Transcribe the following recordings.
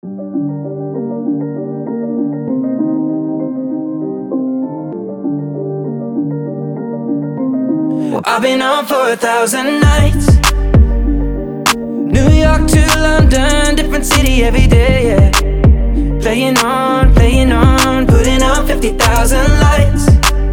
Well, I've been on for 1,000 nights. New York to London, different city every day, yeah. Playing on, putting on 50,000 lights.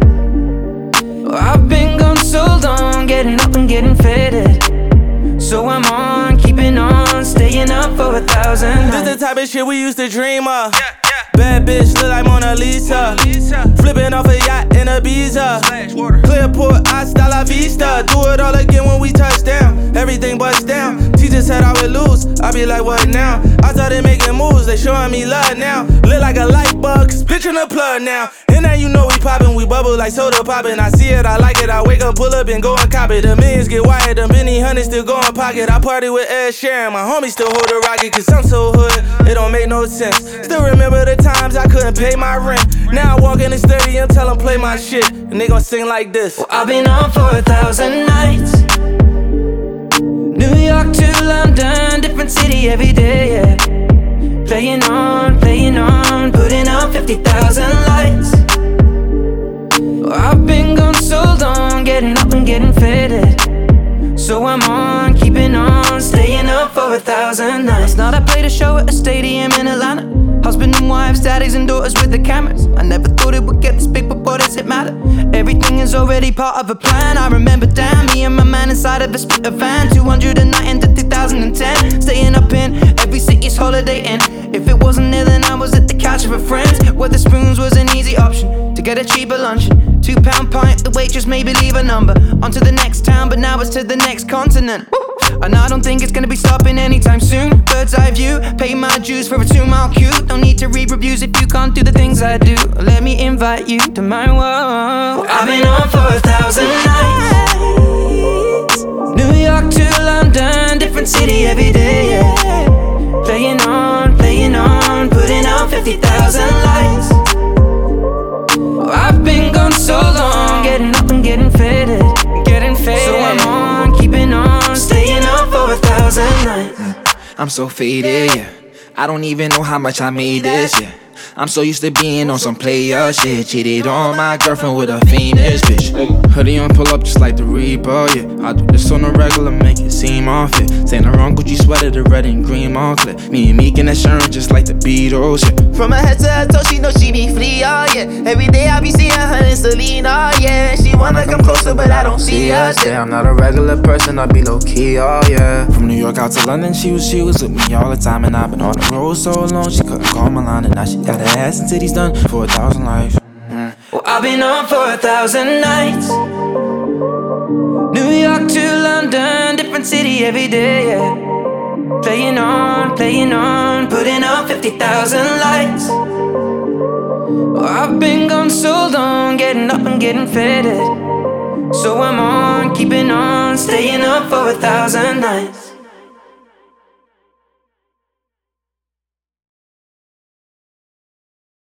Well, I've been gone so long, getting up and getting faded. So I'm on, keeping on, staying up for 1,000 nights. This the type of shit we used to dream of. Bad bitch look like Mona Lisa. Flipping off a yacht in Ibiza. Clearport, hasta la vista. Do it all again when we touch down. Everything busts down. Teacher said I would lose. I be like, what now? I started making moves, they showing me love now. Look like a light bug, bitch in the plug now. And now you know we poppin', we bubble like soda poppin'. I see it, I like it, I wake up, pull up and go and cop it. The millions get wired, the many hundreds still go in pocket. I party with Ed Sheeran, my homies still hold the rocket. Cause I'm so hood, it don't make no sense. Still remember the times I couldn't pay my rent. Now I walk in the stadium, tell them play my shit, and they gon' sing like this. Well, I've been on for 1,000 nights. New York to London, different city every day, yeah. Playing on, putting on 50,000 lights. Well, I've been gone so long, getting up and getting faded. So I'm on, keeping on, staying up for 1,000 nights. Last night I played a show at a stadium in Atlanta. Husband and wives, daddies and daughters with the cameras. I never thought it would get this big, but boy does it matter. Everything is already part of a plan. I remember damn, me and my man inside of a split van. 200 a night into 2010. Staying up in every city's Holiday Inn. If it wasn't there then I was at the couch with friends, where the spoons was an easy option to get a cheaper luncheon. £2 pint, the waitress maybe leave a number. On to the next town, but now it's to the next continent. And I don't think it's gonna be stopping anytime soon. Bird's eye view, pay my dues for a 2-mile queue. Don't need to read reviews if you can't do the things I do. Let me invite you to my world. I've been on for 1,000 nights. New York to London, different city every day, yeah. Playing on, putting on 50,000 lights. I've been gone so long, getting up and getting faded. So I'm on, keeping on, staying up for 1,000 nights. I'm so faded, yeah. I don't even know how much I made this, yeah. I'm so used to being on some player shit. Cheated on my girlfriend with a famous bitch. Hoodie on, pull up just like the Reaper, yeah. I do this on the regular, make it seem off it. Saint Laurent Gucci sweater, the red and green Moncler. Me and Meek and that Sharon just like the Beatles, yeah. From her head to her toe, she know she be free, oh yeah. Every day I be seeing her in Celine, oh yeah. She wanna come closer, but I don't see her. Yeah, I'm not a regular person, I be low key, oh yeah. From New York out to London, she was with me all the time. And I've been on the road so long, she couldn't call my line. And now she got her ass and titties done for 1,000 lives. Well, I've been on for 1,000 nights. New York to London, different city every day, yeah. Playing on, putting on 50,000 lights. Well, I've been gone so long, getting up and getting faded. So I'm on, keeping on, staying up for 1,000 nights.